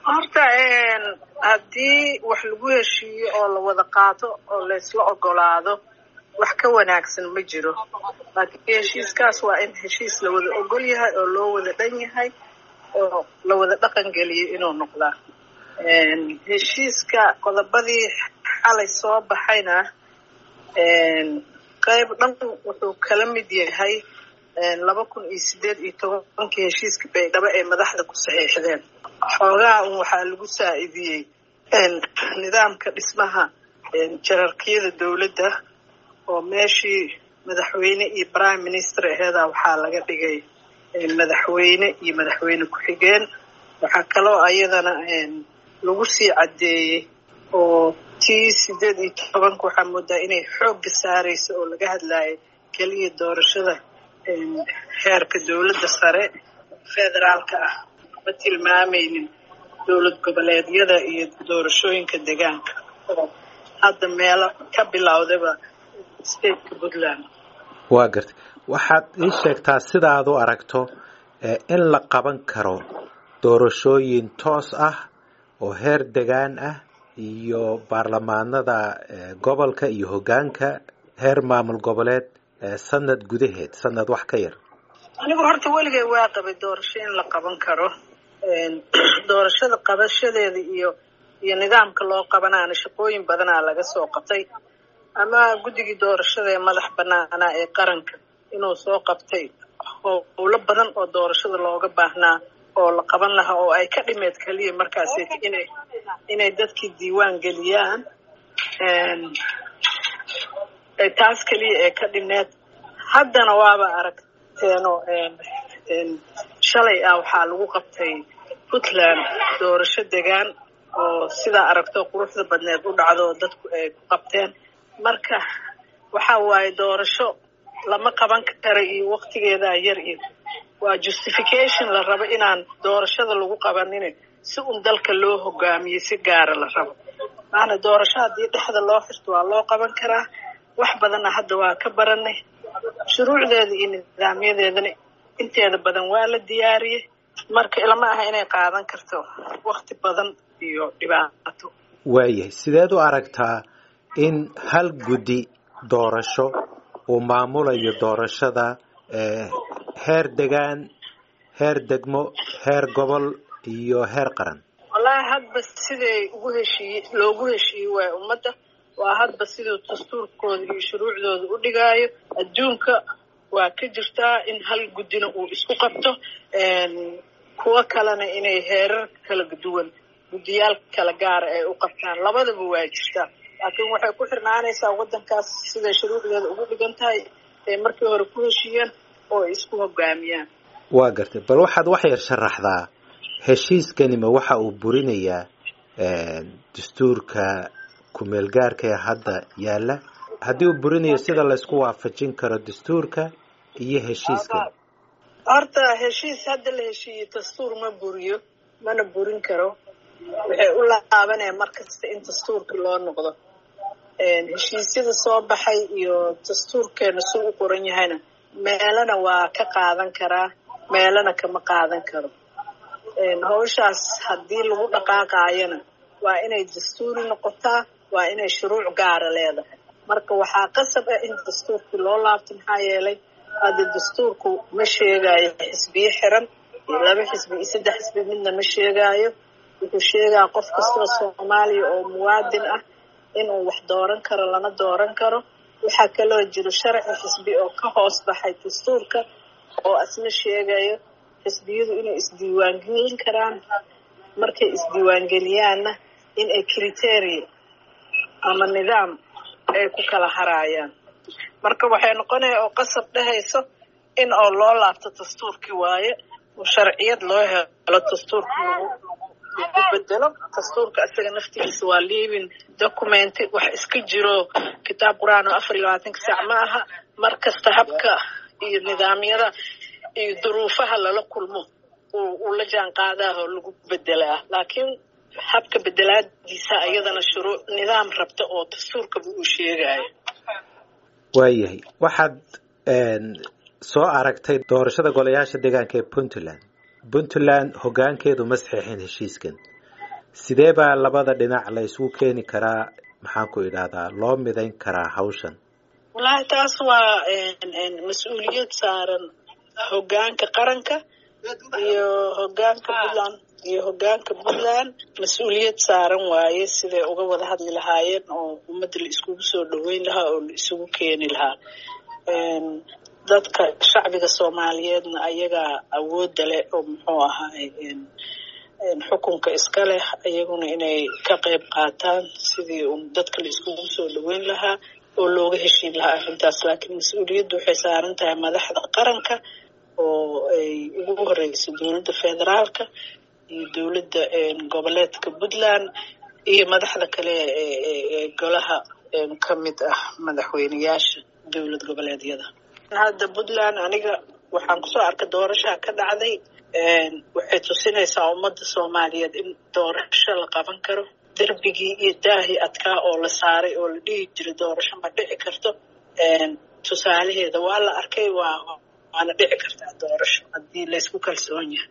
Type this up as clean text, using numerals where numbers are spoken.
horta haddii wax lagu heshiiyo oo la wada qaato oo laysla ogolaado wax ka wanaagsan ma jiro. laakiin heshiiskaas waa in heshiis la wada ogol yahay oo loo wada dhan yahay oo la wada dhaqan geliyo inuu noqdaa. heshiiska qodobadii xalay soo baxayna qayb dhan wuxuu kala mid yahay 2018 heshiiska Baydhabo ee madaxda ku saxiixdeen. xoogaa waxaa lagu saacidiyey nidaamka dhismaha jararkiyada dawladda oo meeshii madaxweyne iyo prime minister aheeda waxaa laga dhigay madaxweyne iyo madaxweyne ku-xigeen. waxaa kaloo ayadana lagu sii cadeeyey oo tii 18 waxaa moodaa inay xoogga saarayso oo laga hadlayo keliya doorashada heerka dawladda sare federaalka ah, ma tilmaamaynin dowlad goboleedyada iyo doorashooyinka deegaanka oo hadda meelo ka bilowdaba stateka Puntland. waa gartay waxaad ii sheegtaa sidaad u aragto in la qaban karo doorashooyin toos ah oo heer degaan ah iyo baarlamaanada gobolka iyo hoggaanka heer maamul goboleed sanad gudaheed sanad wax ka yar. anigu horta weligay waa qabay doorasho in la qaban karo. doorashada qabashadeeda iyo nidaamka loo qabanaana shaqooyin badanaa laga soo qabtay ama guddigii doorashada ee madax banaanaa ee qaranka inuu soo qabtay howlo badan oo doorashada looga baahnaa oo la qaban lahaa oo ay ka dhimeed kaliya markaas inay dadkii diiwaan geliyaan taas kaliya ee ka dhimeed. haddana waaba aragteeno shalay waxaa lagu qabtay Puntland doorasho degaan oo sidaa aragto quruxda badneed u dhacdo dadku ay ku qabteen. marka waxa waaye doorasho lama qaban karo iyo waqtigeeda yar iyo waa justification la rabo inaan doorashada lagu qabanin si dalka loo hogaamiyo si gaar la rabo. maana doorasho haddii dhexda loo xirto waa loo qaban karaa. wax badanna hadda waa ka baranay shuruucdeeda iyo nidaamyadeedana inteeda badan waa la diyaariyey. marka ilama aha inay qaadan karto waqti badan iyo dhibaato. waayahay sideed u aragtaa in hal guddi doorasho uu maamulayo doorashada heer degaan heer degmo heer gobol iyo heer qaran? wallaahi hadba siday loogu heshiiyey waa ummadda waa hadba siduu dastuurkooda iyo shuruucdooda u dhigaayo. adduunka waa ka jirtaa in hal guddina uu isku qabto kuwa kalena inay heerar kala duwan guddiyaal kala gaara ay u qabtaan. labadaba waa jirtaa laakiin waxay ku xirnaanaysaa waddankaas siday shuruucdeeda ugu dhigan tahay ee markii hore ku heshiiyeen oo ay isku hogaamiyaan. waa gartay bal waxaad wax yar sharaxdaa heshiiskanima waxa uu burinayaa dastuurka ku-meelgaarka ee hadda yaalla haddii uu burinayo sida laysku waafajin karo dastuurka iyo heshiiska? horta heshiis hadda la heshiiyey dastuur ma buriyo mana burin karo. waxay u laabanayaan markasta in dastuurka loo noqdo. heshiisyada soo baxay iyo dastuurkeena si u qoran yahayna meelana waa ka qaadan karaa meelana kama qaadan karo. hawshaas haddii lagu dhaqaaqaayana waa inay dastuuri noqotaa waa inay shuruuc gaara leedahay. marka waxaa qasab ah in dastuurkii loo laabto maxaa yeelay hadda dastuurku ma sheegaayo xisbiyo xiran iyo 2 xisbi iyo 3 xisbi midna ma sheegaayo. wuxuu sheegaa qof kastoo Soomaaliya oo muwaadin ah inuu wax dooran karo lana dooran karo. waxaa kaloo jiro sharci xisbi oo ka hoos baxay dastuurka oo asna sheegayo xisbiyadu inay isdiiwaan gelin karaan. markay isdiiwaan geliyaanna in ay criteria ama nidaam ay ku kala harayaan. marka waxay noqonaysaa oo qasab dhahayso in oo loo laabto dastuurkii waaye oo sharciyad loo helo dastuurka lagu bedelo. dastuurka asaga naftiisa waa living document wax iska jiro kitaab quraan oo 24 saac ma aha. markasta habka iyo nidaamyada iyo duruufaha lala kulmo uu la jaan qaadaa oo lagu bedelaa. laakiin habka bedelaadiisa ayadana shuruuc nidaam rabta oo dastuurka uu sheegayo. waayahay waxaad soo aragtay doorashada golayaasha deegaanka ee Puntland hoggaankeedu ma saxiixin heshiiskan sidee baa labada dhinac la isugu keeni karaa maxaan ku idhahdaa loo midayn karaa hawshan wallaahi taas waa mas-uuliyad saaran hoggaanka qaranka iyo hoggaanka Puntland mas-uuliyad saaran waaye siday uga wada hadli lahaayeen oo ummadda la iskugu soo dhaweyn lahaa oo la isugu keeni lahaa dadka shacbiga Soomaaliyeedna ayagaa awoodda leh oo muxuu ahaay xukunka iska leh ayaguna inay ka qayb qaataan sidii dadka la iskugu soo dhaweyn lahaa oo looga heshiin lahaa arrintaas laakiin mas-uuliyaddu waxay saaran tahay madaxda qaranka oo ay ugu horeyso dowladda federaalka iyo dowladda goboleedka Puntland iyo madaxda kale ee golaha ka mid ah madaxweynayaasha dowlad goboleedyada hadda Puntland aniga waxaan kusoo arkay doorasho ka dhacday waxay tusinaysaa ummadda Soomaaliyeed in doorasho la qaban karo darbigii iyo daahii adkaa oo la saaray oo la dhihi jiray doorasho ma dhici karto tusaalaheeda waa la arkay waana dhici kartaa doorasho haddii la isku kalsoon yahay